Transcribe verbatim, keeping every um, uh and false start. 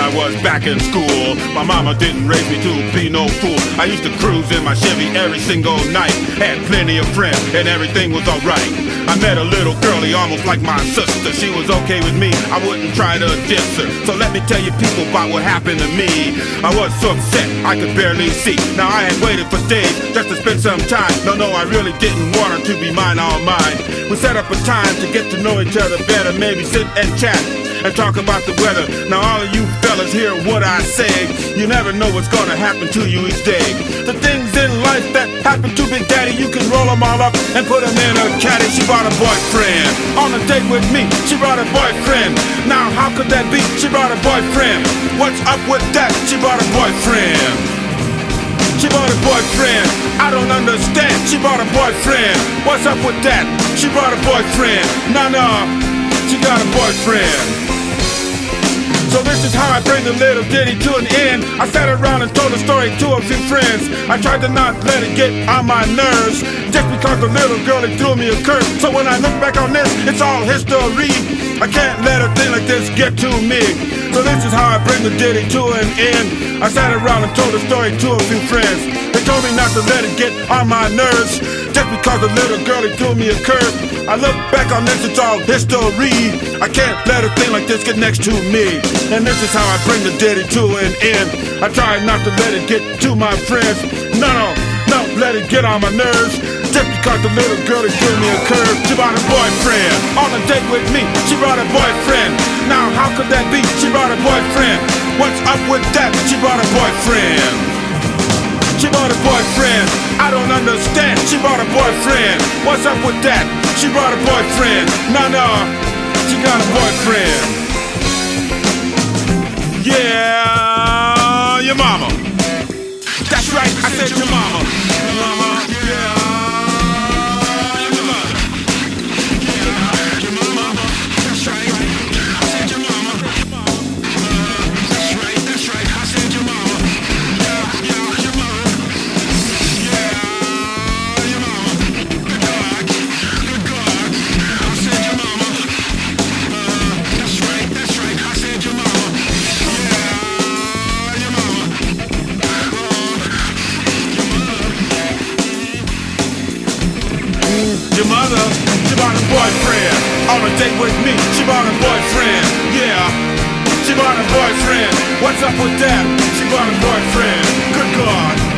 I was back in school. My mama didn't raise me to be no fool. I used to cruise in my Chevy every single night. Had plenty of friends and everything was alright. I met a little girlie almost like my sister. She was okay with me, I wouldn't try to diss her. So let me tell you people about what happened to me. I was so upset I could barely see. Now I had waited for days just to spend some time. No, no, I really didn't want her to be mine, all mine. We set up a time to get to know each other better. Maybe sit and chat and talk about the weather. Now all of you fellas hear what I say. You never know what's gonna happen to you each day. The things in life that happen to Big Daddy, you can roll them all up and put them in a caddy. She brought a boyfriend on a date with me. She brought a boyfriend. Now how could that be? She brought a boyfriend. What's up with that? She brought a boyfriend. She brought a boyfriend. I don't understand. She brought a boyfriend. What's up with that? She brought a boyfriend. Nah, nah, she got a boyfriend. So this is how I bring the little ditty to an end. I sat around and told the story to a few friends. I tried to not let it get on my nerves, just because the little girlie threw me a curse. So when I look back on this, it's all history. I can't let a thing like this get to me. So this is how I bring the ditty to an end. I sat around and told the story to a few friends. They told me not to let it get on my nerves, just because the little girlie threw me a curse. I look back on this, it's all history. I can't let a thing like this get next to me. And this is how I bring the ditty to an end. I try not to let it get to my friends. No, no, no, let it get on my nerves, just because the little girlie threw me a curve. She brought a boyfriend on a date with me. She brought a boyfriend. Now how could that be? She brought a boyfriend. What's up with that? She brought a boyfriend. She brought a boyfriend. I don't understand. She brought a boyfriend. What's up with that? She brought a boyfriend. No, no, she got a boyfriend. Yeah, your mama. That's right, I said your mama. Mama, yeah. Your mother, she brought a boyfriend on a date with me. She brought a boyfriend, yeah. She brought a boyfriend. What's up with that? She brought a boyfriend. Good God.